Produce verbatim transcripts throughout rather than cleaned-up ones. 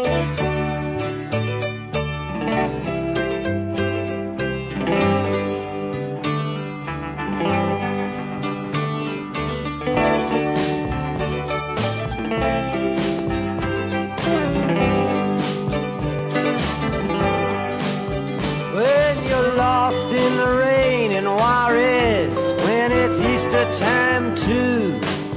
Time too,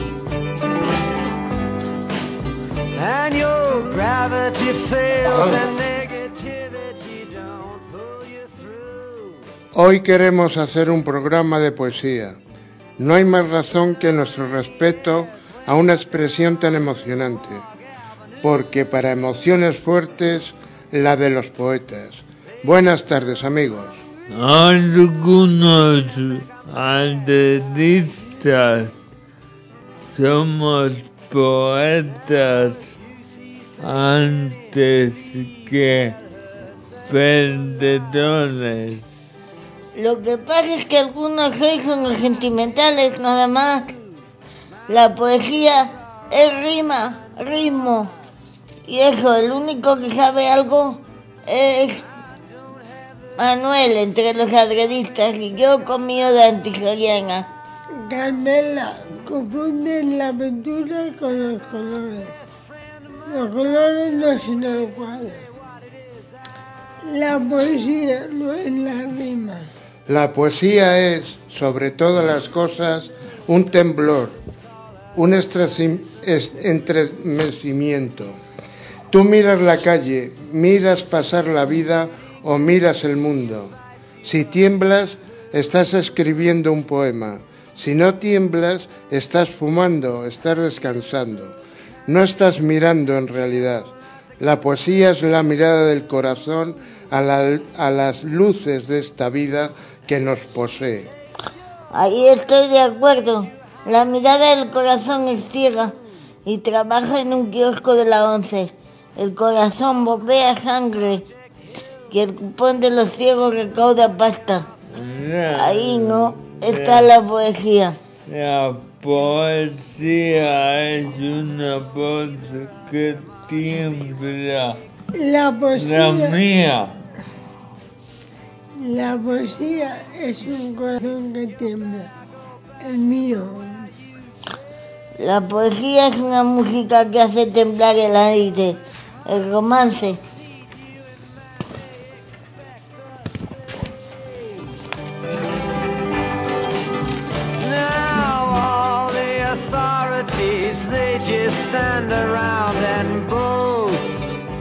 and your gravity fails and negativity don't pull you through. Hoy queremos hacer un programa de poesía. No hay más razón que nuestro respeto a una expresión tan emocionante, porque para emociones fuertes, la de los poetas. Buenas tardes, amigos. Algunos artistas somos poetas antes que perdedores. Lo que pasa es que algunos hoy son los sentimentales nada más. La poesía es rima, ritmo. Y eso, el único que sabe algo es Manuel, entre los adredistas, y yo conmigo de antisoriana. Carmela, confunden la pintura con los colores. Los colores no son el cuadro. La poesía no es la rima. La poesía es, sobre todas las cosas, un temblor, un estremecimiento. Tú miras la calle, miras pasar la vida o miras el mundo. Si tiemblas, estás escribiendo un poema. Si no tiemblas, estás fumando, estás descansando. No estás mirando en realidad. La poesía es la mirada del corazón a, la, a las luces de esta vida que nos posee. Ahí estoy de acuerdo. La mirada del corazón es ciega y trabaja en un kiosco de la once. El corazón bombea sangre y el cupón de los ciegos recauda pasta. Ahí no está la poesía. La poesía es una voz que tiembla. La poesía. La mía. La poesía es un corazón que tiembla. El mío. La poesía es una música que hace temblar el aire. El romance. They just stand around and boast.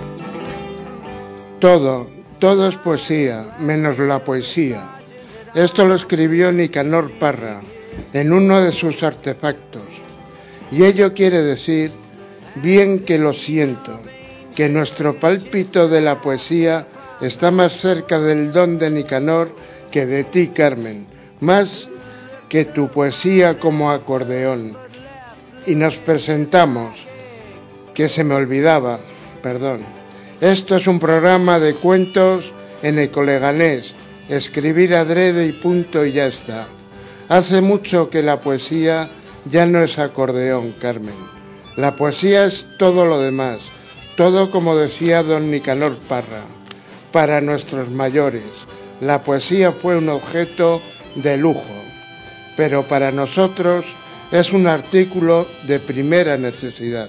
Todo, todo es poesía, menos la poesía. Esto lo escribió Nicanor Parra en uno de sus artefactos. Y ello quiere decir, bien que lo siento, que nuestro pálpito de la poesía está más cerca del don de Nicanor que de ti, Carmen, más que tu poesía como acordeón. Y nos presentamos, que se me olvidaba, perdón. Esto es un programa de cuentos en ecoleganés, escribir adrede y punto y ya está. Hace mucho que la poesía ya no es acordeón, Carmen. La poesía es todo lo demás, todo como decía don Nicanor Parra. Para nuestros mayores, la poesía fue un objeto de lujo, pero para nosotros es un artículo de primera necesidad.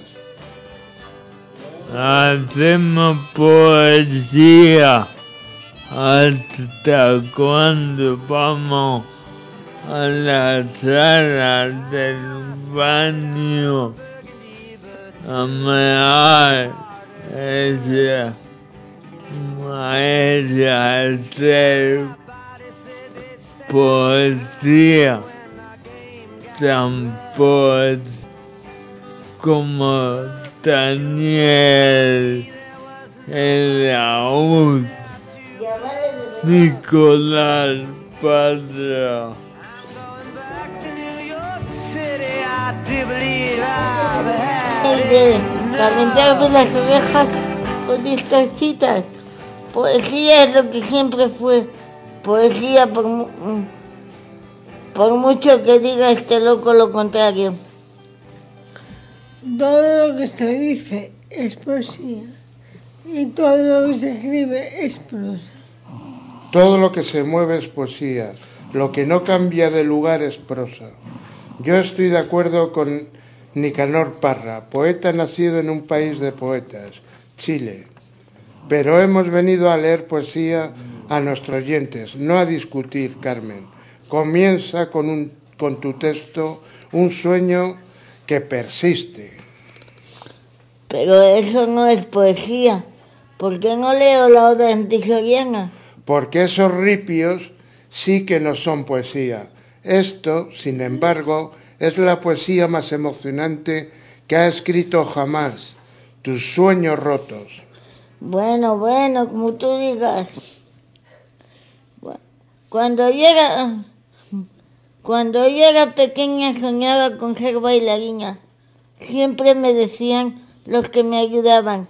Hacemos poesía hasta cuando vamos a la sala del baño a mear ella, a ella hacer poesía. Tan poetas como Daniel, el Aúd, Nicolás Padra. El de calentarme las orejas con estas citas. Poesía es lo que siempre fue. Poesía por... Por mucho que diga este loco lo contrario. Todo lo que se dice es poesía. Y todo lo que se escribe es prosa. Todo lo que se mueve es poesía, lo que no cambia de lugar es prosa. Yo estoy de acuerdo con Nicanor Parra, poeta nacido en un país de poetas, Chile. Pero hemos venido a leer poesía a nuestros oyentes, no a discutir, Carmen. Comienza con, un, con tu texto, un sueño que persiste. Pero eso no es poesía. ¿Por qué no leo la Oda Antisoriana? Porque esos ripios sí que no son poesía. Esto, sin embargo, es la poesía más emocionante que ha escrito jamás. Tus sueños rotos. Bueno, bueno, como tú digas. Cuando yo era, cuando yo era pequeña soñaba con ser bailarina. Siempre me decían los que me ayudaban: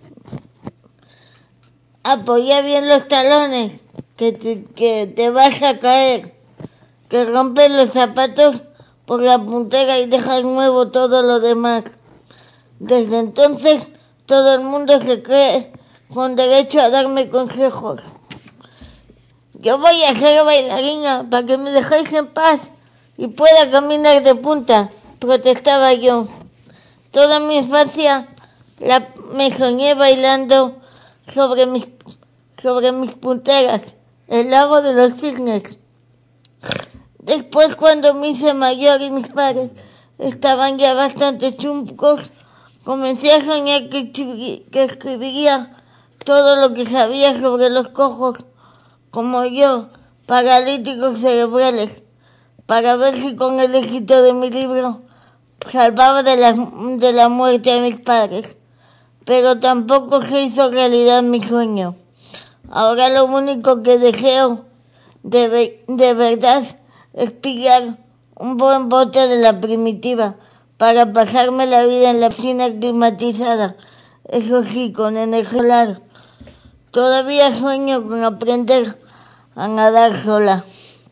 apoya bien los talones, que te, que te vas a caer, que rompes los zapatos por la puntera y dejas nuevo todo lo demás. Desde entonces todo el mundo se cree con derecho a darme consejos. Yo voy a ser bailarina para que me dejéis en paz y pueda caminar de punta, protestaba yo. Toda mi infancia la, me soñé bailando sobre mis, sobre mis punteras, el lago de los cisnes. Después, cuando me hice mayor y mis padres estaban ya bastante chuncos, comencé a soñar que, que escribiría todo lo que sabía sobre los cojos, como yo, paralíticos cerebrales, para ver si con el éxito de mi libro salvaba de la, de la muerte a mis padres. Pero tampoco se hizo realidad mi sueño. Ahora lo único que deseo de, de verdad es pillar un buen bote de la Primitiva para pasarme la vida en la piscina climatizada, eso sí, con energía solar. Todavía sueño con aprender a nadar sola.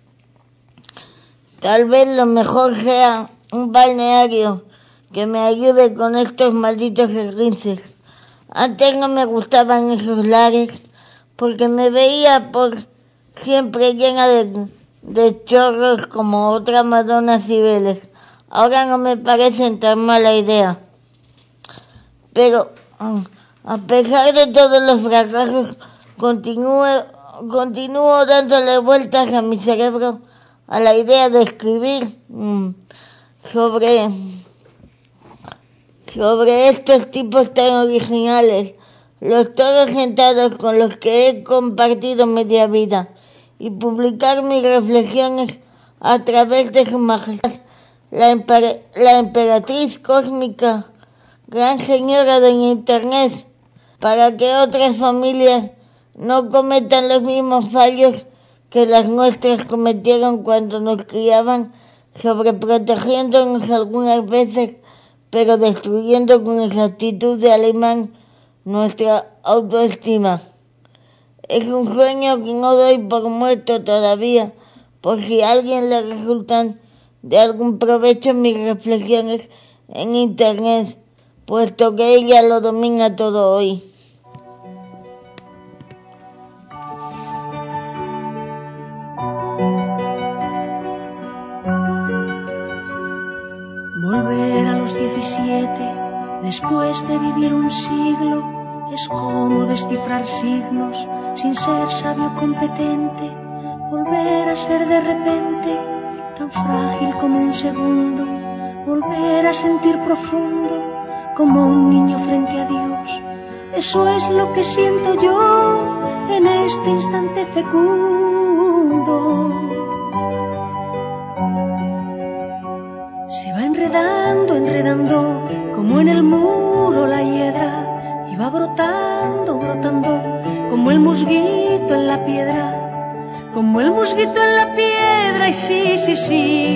Tal vez lo mejor sea un balneario que me ayude con estos malditos esguinces. Antes no me gustaban esos lares porque me veía por siempre llena de, de chorros como otra Madonna Cibeles. Ahora no me parecen tan mala idea. Pero a pesar de todos los fracasos, continúo, continúo dándole vueltas a mi cerebro a la idea de escribir mmm, sobre, sobre estos tipos tan originales, los todos sentados con los que he compartido media vida, y publicar mis reflexiones a través de su majestad, la, emper- la emperatriz cósmica, gran señora de Internet, para que otras familias no cometan los mismos fallos que las nuestras cometieron cuando nos criaban, sobreprotegiéndonos algunas veces, pero destruyendo con exactitud de alemán nuestra autoestima. Es un sueño que no doy por muerto todavía, por si a alguien le resultan de algún provecho mis reflexiones en Internet, puesto que ella lo domina todo hoy. Volver a los diecisiete, después de vivir un siglo, es como descifrar signos sin ser sabio competente. Volver a ser de repente tan frágil como un segundo, volver a sentir profundo como un niño frente a Dios. Eso es lo que siento yo en este instante fecundo. Se va enredando, enredando, como en el muro la hiedra, y va brotando, brotando, como el musguito en la piedra, como el musguito en la piedra, y sí, sí, sí.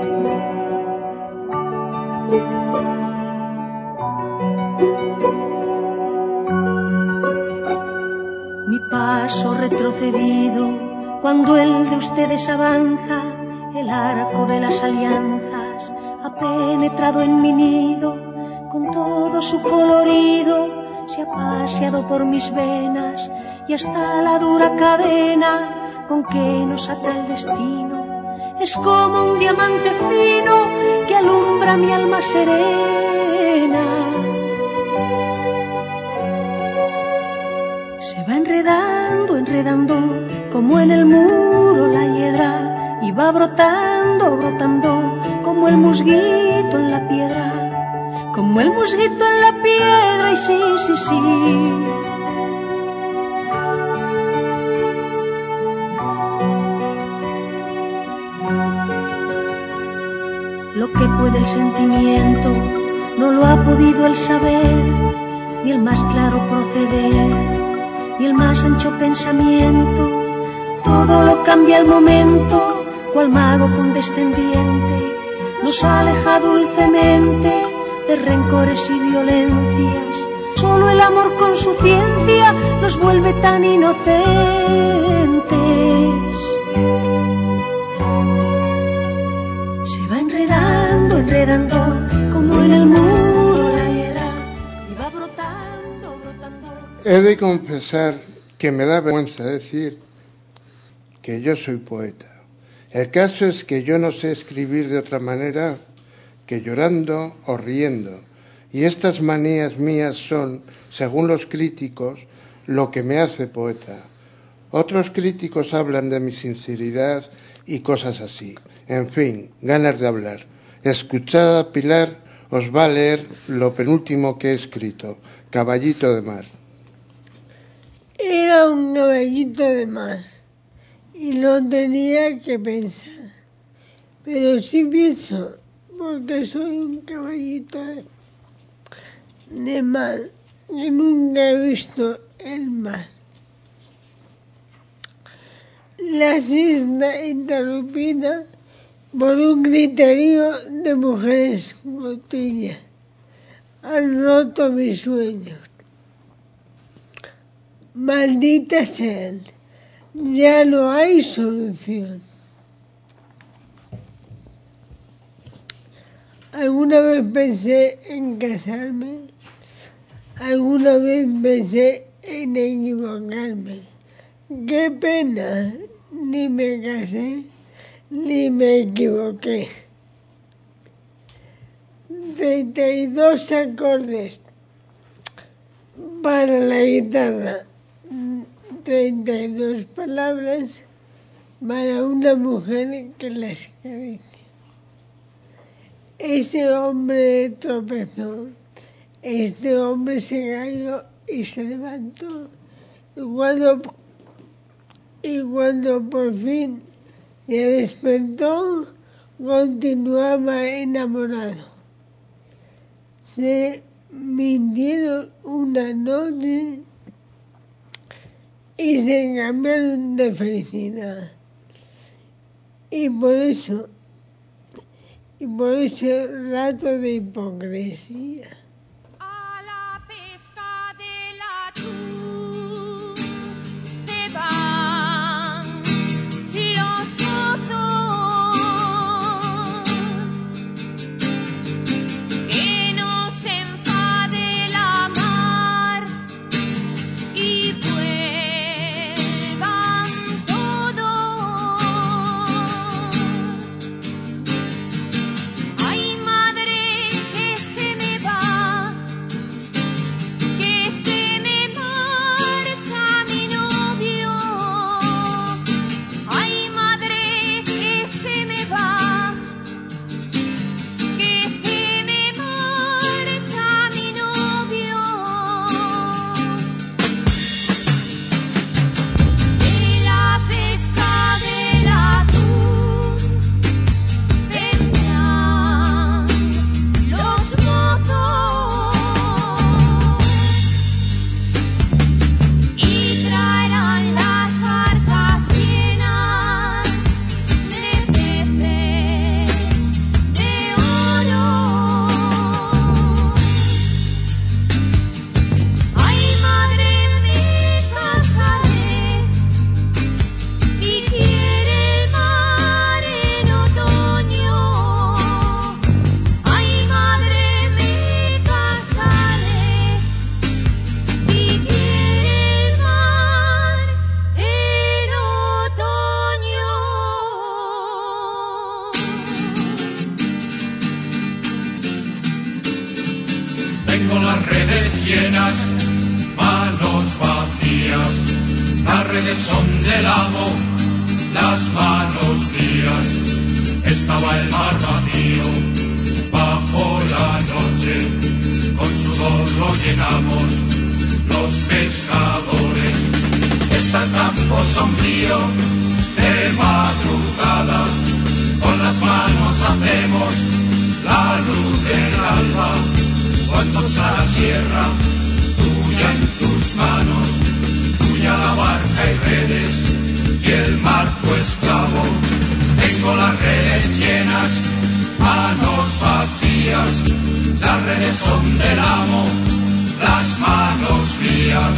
Mi paso retrocedido, cuando el de ustedes avanza, el arco de las alianzas ha penetrado en mi nido, con todo su colorido se ha paseado por mis venas y hasta la dura cadena con que nos ata el destino es como un diamante fino que alumbra mi alma serena. Se va enredando, enredando como en el muro la hiedra y va brotando, brotando como el musguito en la piedra, como el musguito en la piedra y sí, sí, sí. Lo que puede el sentimiento no lo ha podido el saber, ni el más claro proceder, ni el más ancho pensamiento. Todo lo cambia al momento, cual mago condescendiente nos aleja dulcemente de rencores y violencias. Solo el amor con su ciencia nos vuelve tan inocentes. Se va enredando, enredando como en el muro la hiedra y va brotando, brotando. He de confesar que me da vergüenza decir que yo soy poeta. El caso es que yo no sé escribir de otra manera que llorando o riendo, y estas manías mías son, según los críticos, lo que me hace poeta. Otros críticos hablan de mi sinceridad y cosas así. En fin, ganas de hablar. Escuchad a Pilar, os va a leer lo penúltimo que he escrito, Caballito de Mar. Era un caballito de mar y no tenía que pensar, pero sí pienso porque soy un caballito de, de mar que nunca he visto el mar. La siesta interrumpida por un criterio de mujeres cotillas han roto mis sueños. Maldita sean, ya no hay solución. Alguna vez pensé en casarme, alguna vez pensé en equivocarme. Qué pena, ni me casé, ni me equivoqué. treinta y dos acordes para la guitarra, treinta y dos palabras para una mujer que las acaricia. Ese hombre tropezó, este hombre se cayó y se levantó. Y cuando, y cuando por fin se despertó, continuaba enamorado. Se mintieron una noche y se cambiaron de felicidad. Y por eso, y por ese rato de hipocresía. A la pesca del atún se van los mozos, que no se enfade la mar y vuelvan todos. Ay, madre, que se me va. Tengo las redes llenas, manos vacías. Las redes son del amo, las manos mías. Estaba el mar vacío, bajo la noche, con sudor lo llenamos, los pescadores. Está el campo sombrío, de madrugada, con las manos hacemos la luz del alba. Cuando la tierra, tuya en tus manos, tuya la barca y redes, y el mar tu esclavo. Tengo las redes llenas, manos vacías, las redes son del amo, las manos mías.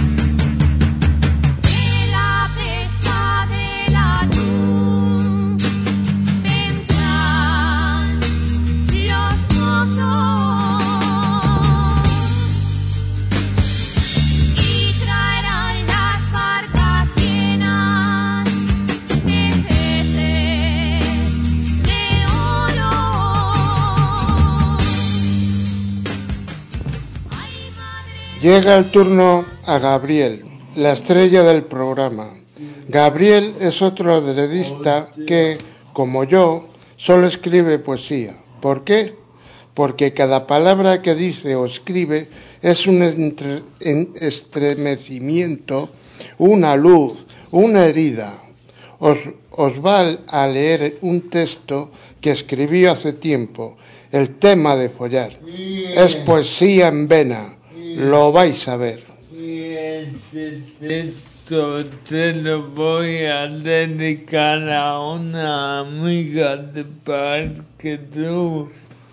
Llega el turno a Gabriel, la estrella del programa. Gabriel es otro adredista que, como yo, solo escribe poesía. ¿Por qué? Porque cada palabra que dice o escribe es un entre, en estremecimiento, una luz, una herida. Os, os va a leer un texto que escribió hace tiempo, el tema de follar. Es poesía en vena. Lo vais a ver. Y este texto te lo voy a dedicar a una amiga de Parque Tú.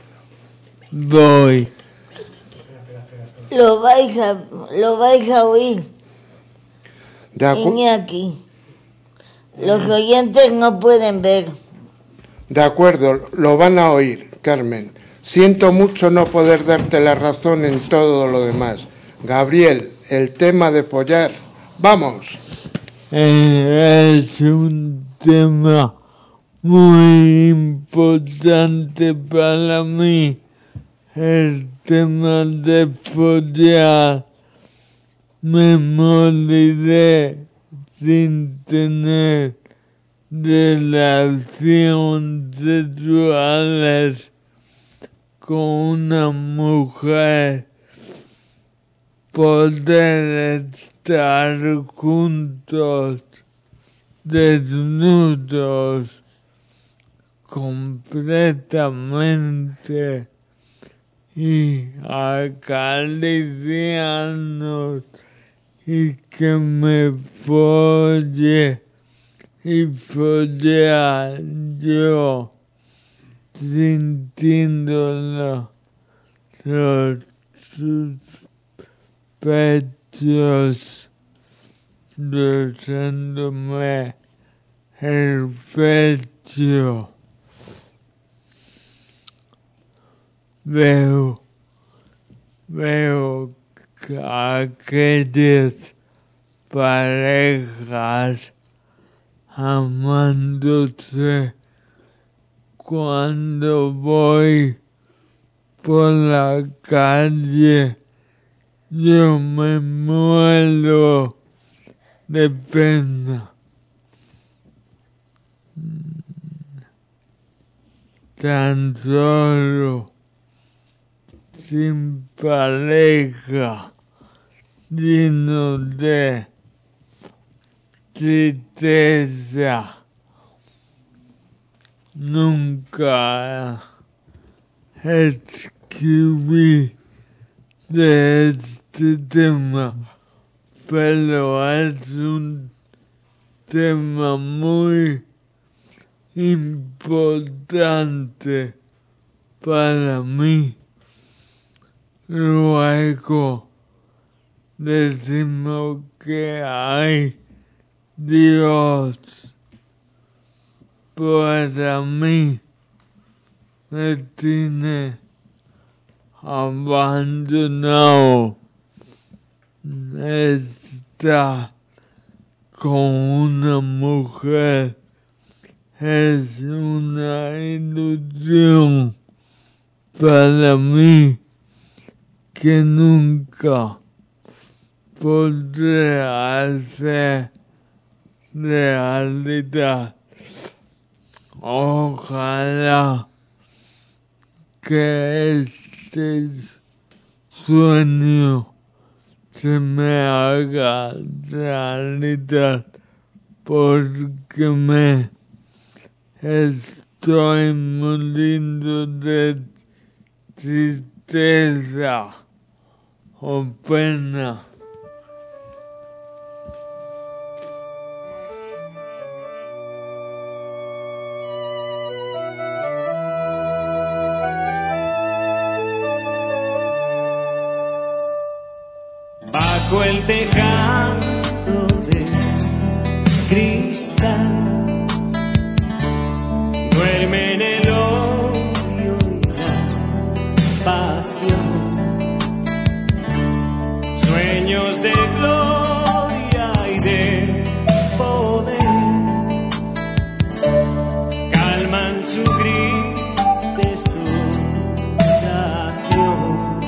Voy. Lo vais a, lo vais a oír. De acu- Iñaki. Los oyentes no pueden ver. De acuerdo, lo van a oír, Carmen. Siento mucho no poder darte la razón en todo lo demás. Gabriel, el tema de follar. ¡Vamos! Es un tema muy importante para mí. El tema de follar. Me moriré sin tener relaciones sexuales con una mujer, poder estar juntos, desnudos, completamente, y acariciarnos, y que me folle, y follar yo, sintiéndolo, los sus pechos, rozándome el pecho. Veo, veo que aquellas parejas amándose. Cuando voy por la calle, yo me muero de pena. Tan solo, sin pareja, lleno de tristeza. Nunca escribí de este tema, pero es un tema muy importante para mí. Luego decimos que hay Dios. Para mí me tiene abandonado. Está con una mujer es una ilusión para mí que nunca podré hacer realidad. Ojalá que este sueño se me haga realidad, porque me estoy muriendo de tristeza o pena. Bajo el tejado de cristal duerme en el odio y la pasión, sueños de gloria y de poder calman su gris desolación.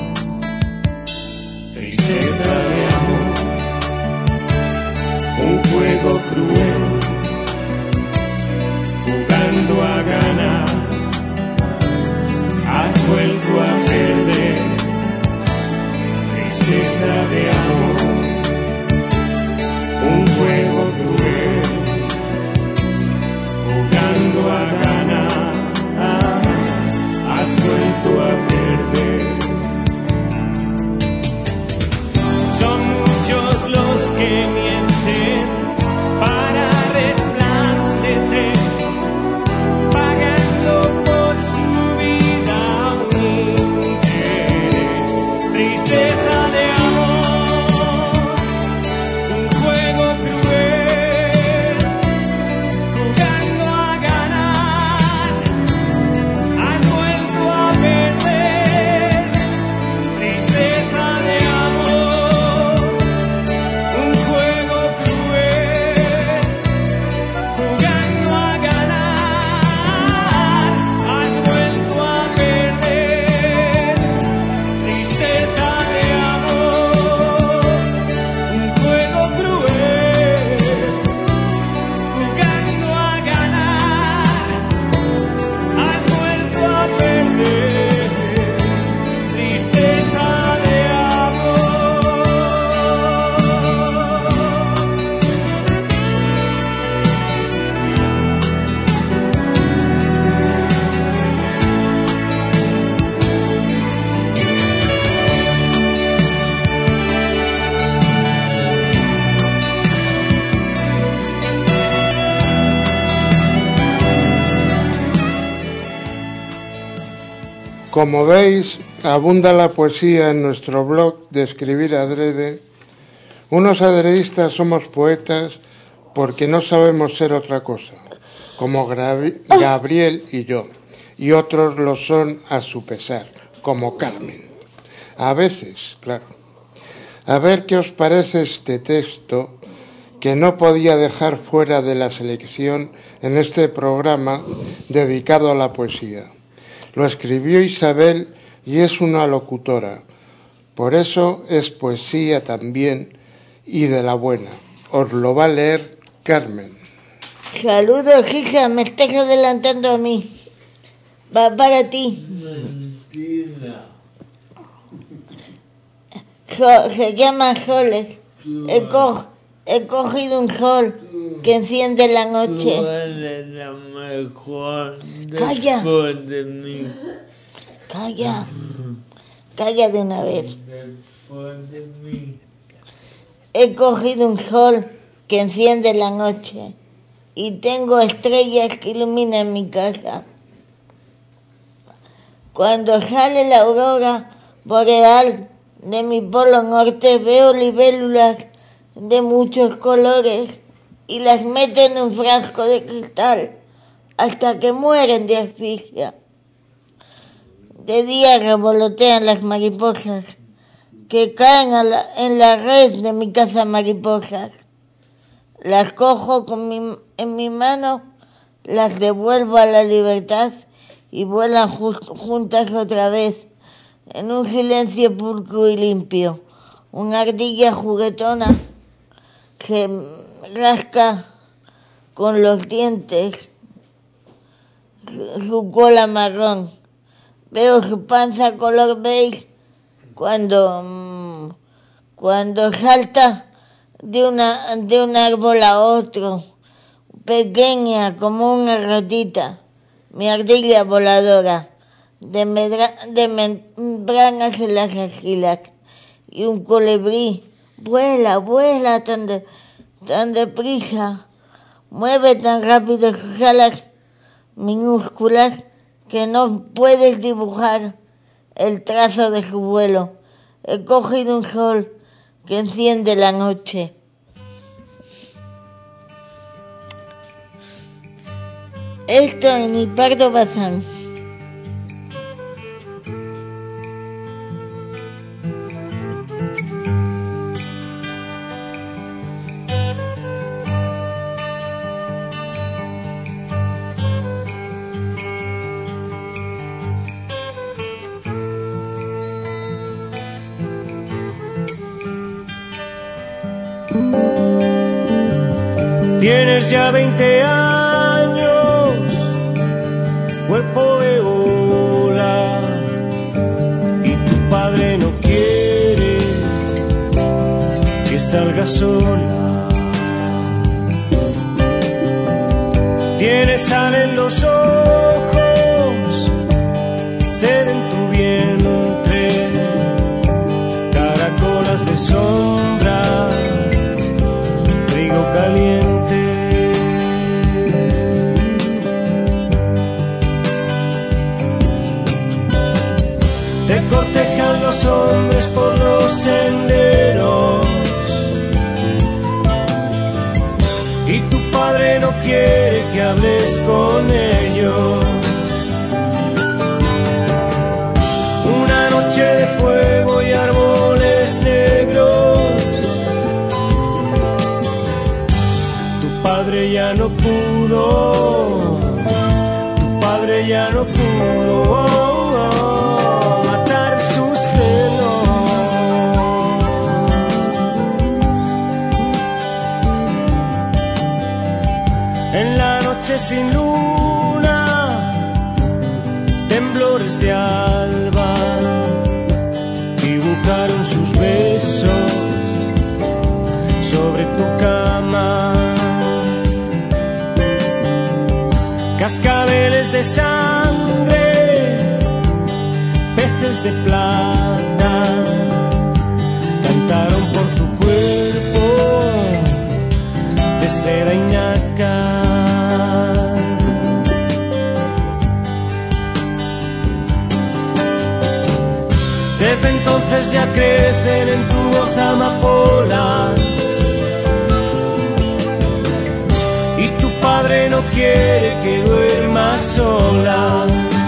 Tristeza de amor, un juego cruel, jugando a ganar, has vuelto a perder. Tristeza de amor, un juego cruel, jugando a ganar, has vuelto a perder. Son muchos los que mienten para resplandecer, pagando por su vida un interés. Tristeza de amor, un juego cruel, jugando a ganar, has vuelto a perder. Tristeza de amor, un juego cruel, jugando a ganar, has vuelto a perder. Tristeza de amor, un juego cruel, jugando a ganar, has vuelto a perder. Tristeza de amor. Como veis, abunda la poesía en nuestro blog de Escribir Adrede. Unos adredistas somos poetas porque no sabemos ser otra cosa, como Gravi- Gabriel y yo, y otros lo son a su pesar, como Carmen. A veces, claro. A ver qué os parece este texto que no podía dejar fuera de la selección en este programa dedicado a la poesía. Lo escribió Isabel y es una locutora. Por eso es poesía también y de la buena. Os lo va a leer Carmen. Saludos, hija, me estás adelantando a mí. Va para ti. Mentira. So- se llama Soles. He, co- he cogido un sol que enciende la Tú noche. eres la mejor Calla. después de mí. Calla. Calla de una vez. Después de mí. He cogido un sol que enciende la noche y tengo estrellas que iluminan mi casa. Cuando sale la aurora boreal de mi polo norte veo libélulas de muchos colores y las meto en un frasco de cristal hasta que mueren de asfixia. De día revolotean las mariposas que caen a la- en la red de mi casa mariposas. Las cojo con mi, en mi mano, las devuelvo a la libertad y vuelan ju- juntas otra vez en un silencio pulcro y limpio. Una ardilla juguetona se rasca con los dientes su cola marrón. Veo su panza color beige cuando, cuando salta de, una, de un árbol a otro, pequeña como una ratita, mi ardilla voladora, de, medra, de membranas en las axilas, y un colibrí vuela, vuela tan, de, tan deprisa, mueve tan rápido sus alas minúsculas que no puedes dibujar el trazo de su vuelo. He cogido un sol que enciende la noche. Esto en mi Pardo Bazán. Tienes ya veinte años, cuerpo de ola, y tu padre no quiere que salgas sola. Tienes sal en los ojos, sed en tu vientre, caracolas de sombra, trigo caliente. Te cortejan los hombres por los senderos y tu padre no quiere que hables con ellos. Una noche de fuego y árboles negros, tu padre ya no pudo, tu padre ya no pudo. Oh, oh, matar sus celos. En la noche sin luna, temblores de alba dibujaron sus besos sobre tu cama. Cascabeles de sangre, peces de plata, cantaron por tu cuerpo de seda y nácar. Desde entonces ya crecen en tu voz amapolas, y tu padre no quiere que duermas sola.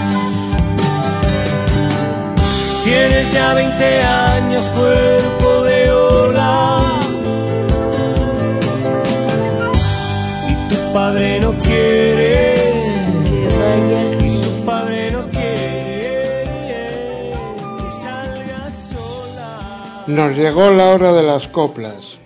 Tienes ya veinte años, cuerpo de ola, y tu padre no quiere, y tu padre no quiere que salgas sola. Nos llegó la hora de las coplas.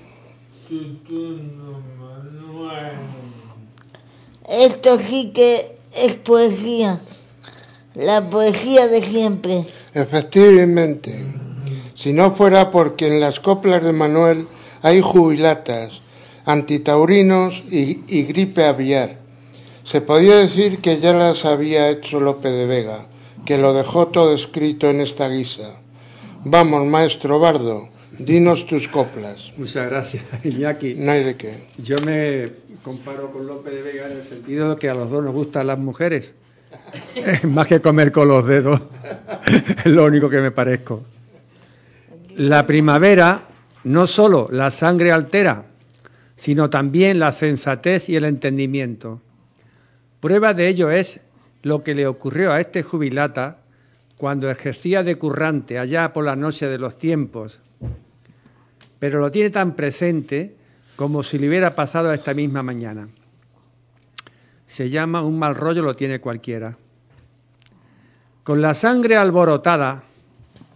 Esto sí que es poesía, la poesía de siempre. Efectivamente, si no fuera porque en las coplas de Manuel hay jubilatas, antitaurinos y, y gripe aviar, se podía decir que ya las había hecho Lope de Vega, que lo dejó todo escrito en esta guisa. Vamos, maestro Bardo, dinos tus coplas. Muchas gracias, Iñaki. No hay de qué. Yo me comparo con Lope de Vega en el sentido de que a los dos nos gustan las mujeres, más que comer con los dedos, es lo único que me parezco. La primavera no solo la sangre altera, sino también la sensatez y el entendimiento. Prueba de ello es lo que le ocurrió a este jubilata cuando ejercía de currante allá por la noche de los tiempos, pero lo tiene tan presente como si le hubiera pasado esta misma mañana. Se llama un mal rollo, lo tiene cualquiera. Con la sangre alborotada,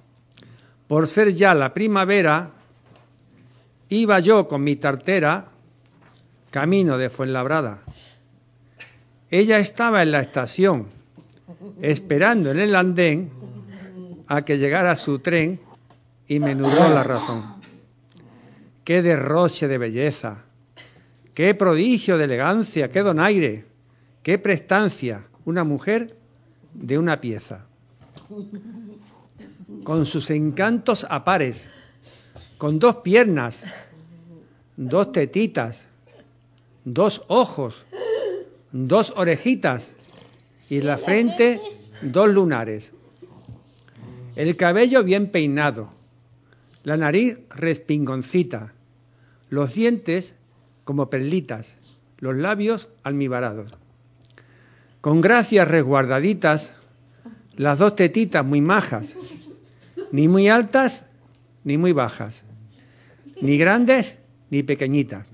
Por ser ya la primavera, iba yo con mi tartera camino de Fuenlabrada. Ella estaba en la estación, esperando en el andén a que llegara su tren y me nubló la razón. Qué derroche de belleza, qué prodigio de elegancia, qué donaire, qué prestancia, una mujer de una pieza. Con sus encantos a pares, con dos piernas, dos tetitas, dos ojos, dos orejitas y en la frente dos lunares. El cabello bien peinado, la nariz respingoncita, los dientes como perlitas, los labios almibarados. Con gracias resguardaditas, las dos tetitas muy majas, ni muy altas ni muy bajas, ni grandes ni pequeñitas.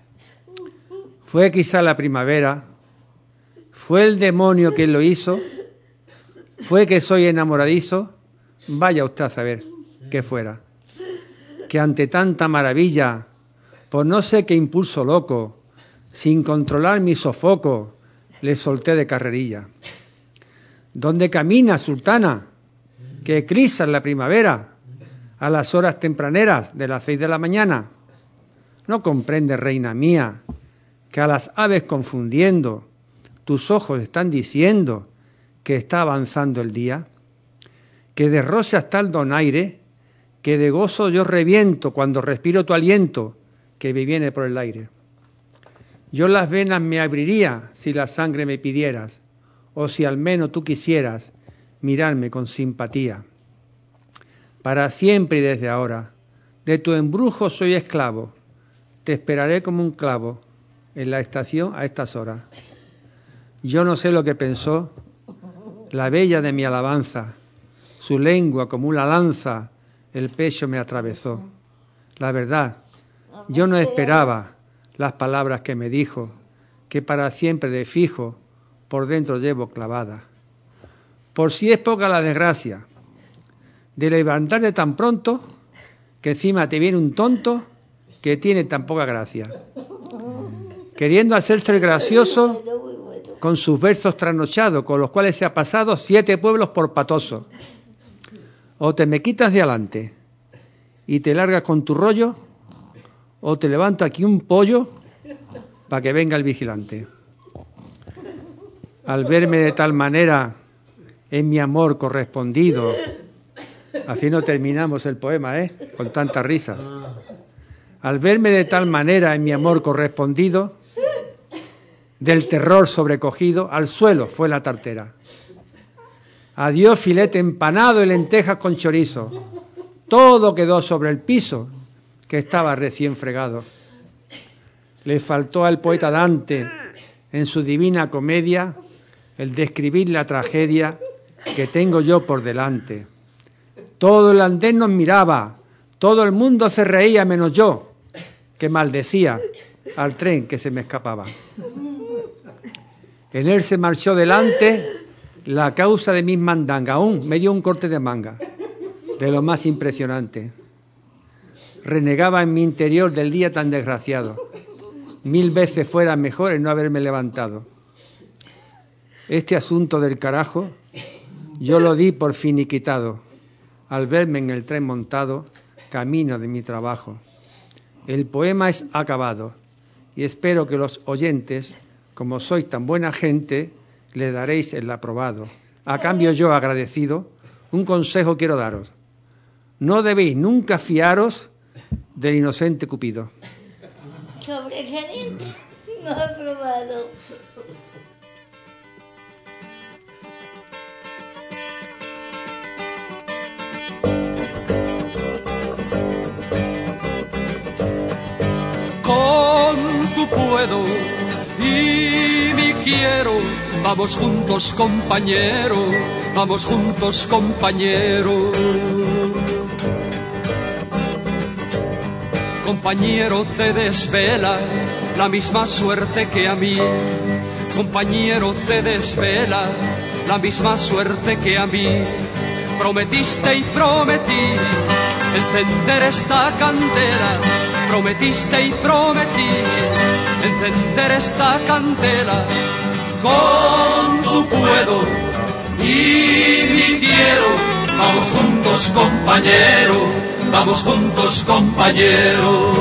Fue quizá la primavera, fue el demonio quien lo hizo, fue que soy enamoradizo, vaya usted a saber qué fuera. Que ante tanta maravilla, por no sé qué impulso loco, sin controlar mi sofoco, le solté de carrerilla. ¿Dónde camina, sultana? Que eclipsa en la primavera, a las horas tempraneras de las seis de la mañana. ¿No comprende, reina mía, que a las aves confundiendo, tus ojos están diciendo que está avanzando el día? Que de rosa está el donaire, que de gozo yo reviento cuando respiro tu aliento, que me viene por el aire. Yo las venas me abriría si la sangre me pidieras, o si al menos tú quisieras mirarme con simpatía. Para siempre y desde ahora, de tu embrujo soy esclavo, te esperaré como un clavo en la estación a estas horas. Yo no sé lo que pensó la bella de mi alabanza, su lengua como una lanza el pecho me atravesó. La verdad, yo no esperaba las palabras que me dijo, que para siempre de fijo por dentro llevo clavada. Por si es poca la desgracia de levantarte tan pronto, que encima te viene un tonto que tiene tan poca gracia, queriendo hacerse el gracioso con sus versos trasnochados, con los cuales se ha pasado siete pueblos por patoso. O te me quitas de adelante y te largas con tu rollo, o te levanto aquí un pollo para que venga el vigilante. Al verme de tal manera en mi amor correspondido, así no terminamos el poema, ¿eh? Con tantas risas. Al verme de tal manera en mi amor correspondido, del terror sobrecogido, al suelo fue la tartera. Adiós filete empanado y lentejas con chorizo. Todo quedó sobre el piso, que estaba recién fregado. Le faltó al poeta Dante, en su divina comedia, el describir la tragedia que tengo yo por delante. Todo el andén nos miraba, todo el mundo se reía menos yo, que maldecía al tren que se me escapaba. En él se marchó delante la causa de mis mandangas, aún me dio un corte de manga, de lo más impresionante. Renegaba en mi interior del día tan desgraciado. Mil veces fuera mejor el no haberme levantado. Este asunto del carajo yo lo di por finiquitado al verme en el tren montado, camino de mi trabajo. El poema es acabado y espero que los oyentes, como sois tan buena gente, le daréis el aprobado. A cambio yo, agradecido, un consejo quiero daros. No debéis nunca fiaros del inocente Cupido. Sobresaliente, no aprobado. Con tu puedo y mi quiero, vamos juntos compañero, vamos juntos compañero. Compañero, te desvela la misma suerte que a mí. Compañero, te desvela la misma suerte que a mí. Prometiste y prometí encender esta candela. Prometiste y prometí encender esta candela. Con tu puedo y mi quiero. Vamos juntos, compañero, vamos juntos, compañero.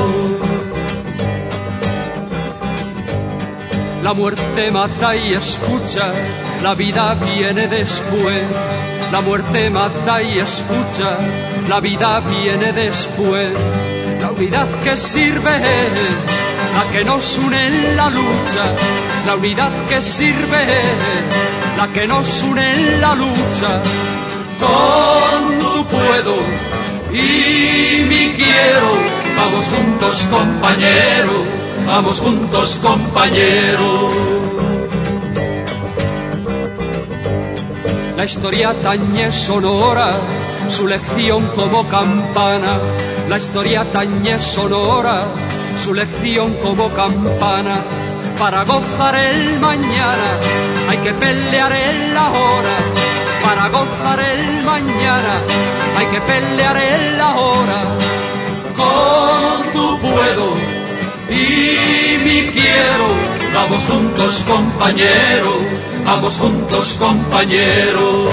La muerte mata y escucha, la vida viene después. La muerte mata y escucha, la vida viene después. La unidad que sirve es la que nos une en la lucha. La unidad que sirve es la que nos une en la lucha. Con tu puedo y mi quiero, vamos juntos, compañero, vamos juntos, compañero. La historia tañe sonora, su lección como campana. La historia tañe sonora, su lección como campana. Para gozar el mañana hay que pelear el ahora. Para gozar el mañana hay que pelear el ahora. Con tu puedo y mi quiero, vamos juntos, compañero, vamos juntos, compañero.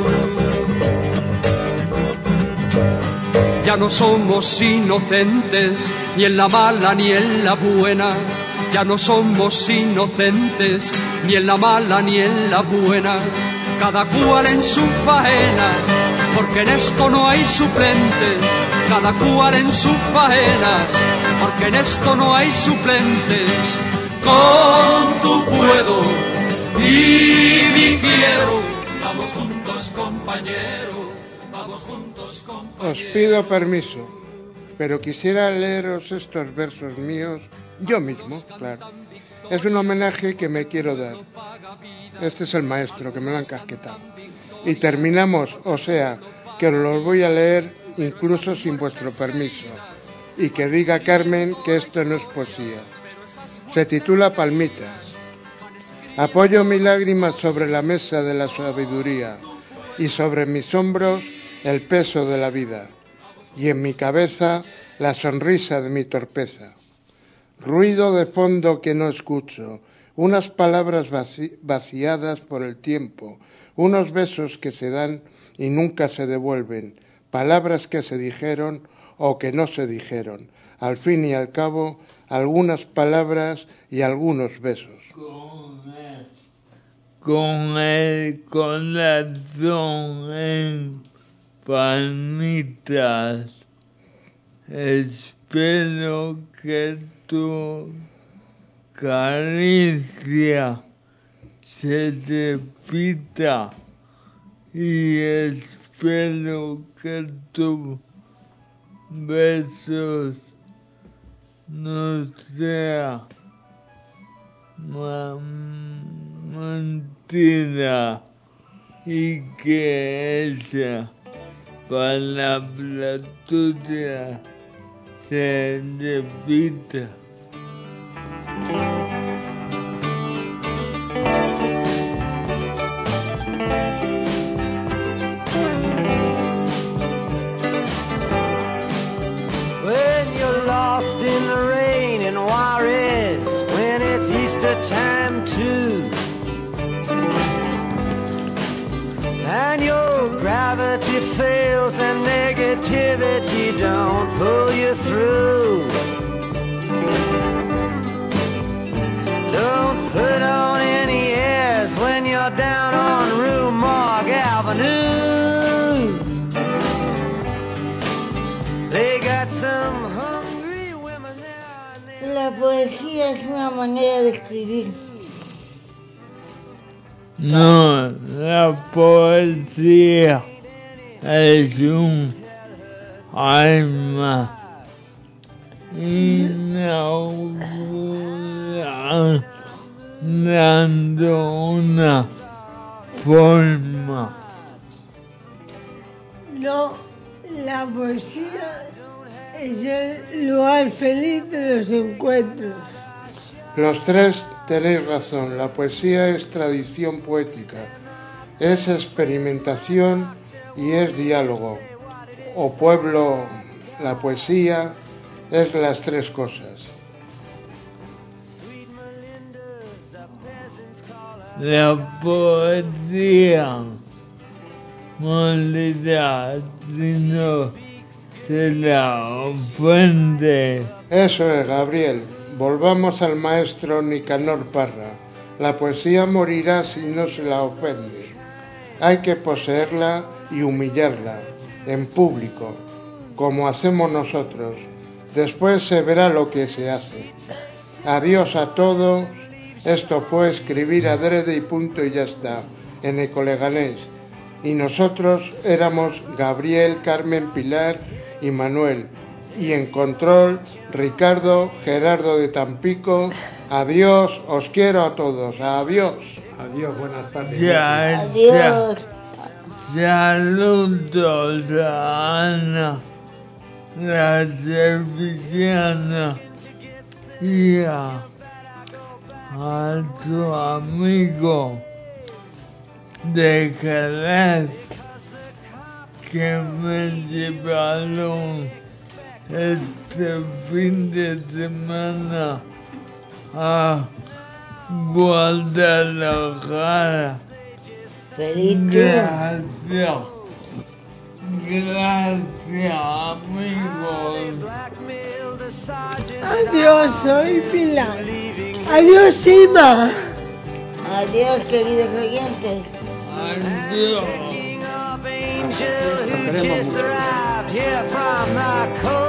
Ya no somos inocentes, ni en la mala ni en la buena. Ya no somos inocentes, ni en la mala ni en la buena. Cada cual en su faena, porque en esto no hay suplentes. Cada cual en su faena, porque en esto no hay suplentes. Con tu puedo y mi quiero, vamos juntos, compañero, vamos juntos, compañero. Os pido permiso, pero quisiera leeros estos versos míos, yo mismo, claro. Es un homenaje que me quiero dar. Este es el maestro, que me lo han casquetado. Y terminamos, o sea, que os los voy a leer incluso sin vuestro permiso. Y que diga Carmen que esto no es poesía. Se titula Palmitas. Apoyo mi lágrima sobre la mesa de la sabiduría y sobre mis hombros el peso de la vida y en mi cabeza la sonrisa de mi torpeza. Ruido de fondo que no escucho, unas palabras vaci- vaciadas por el tiempo, unos besos que se dan y nunca se devuelven, palabras que se dijeron o que no se dijeron, al fin y al cabo, algunas palabras y algunos besos. Con el corazón en palmitas, espero que tu caricia se repita y espero que tus besos no sean mentira y que esa palabra tuya se repita. When you're lost in the rain in Juarez, when it's Easter time too, and your gravity fails and negativity don't pull you through. Don't put on any airs when you're down on Rue Morgue Avenue. They got some hungry women there. La poesía es una manera de escribir. No, la poesía es un alma inaugural dando una forma. No, la poesía es el lugar feliz de los encuentros. Los tres tenéis razón, la poesía es tradición poética, es experimentación y es diálogo, o pueblo la poesía es las tres cosas. La poesía morirá si no se la ofende. Eso es, Gabriel. Volvamos al maestro Nicanor Parra. La poesía morirá si no se la ofende. Hay que poseerla y humillarla en público, como hacemos nosotros. Después se verá lo que se hace. Adiós a todos. Esto fue escribir adrede y punto y ya está, en Ecoleganés. Y nosotros éramos Gabriel, Carmen, Pilar y Manuel. Y en control, Ricardo, Gerardo de Tampico. Adiós, os quiero a todos. Adiós. Adiós, buenas tardes. Ya, Adiós. ya. Saludos a Ana, la sevillana, y a, a tu amigo de Jerez que me llevaron este fin de semana a Guadalajara. Feliz Gracias. Gracias, amigos. Adiós, soy Pilar. Adiós, Ima. Adiós, queridos oyentes. Adiós. Nos queremos mucho.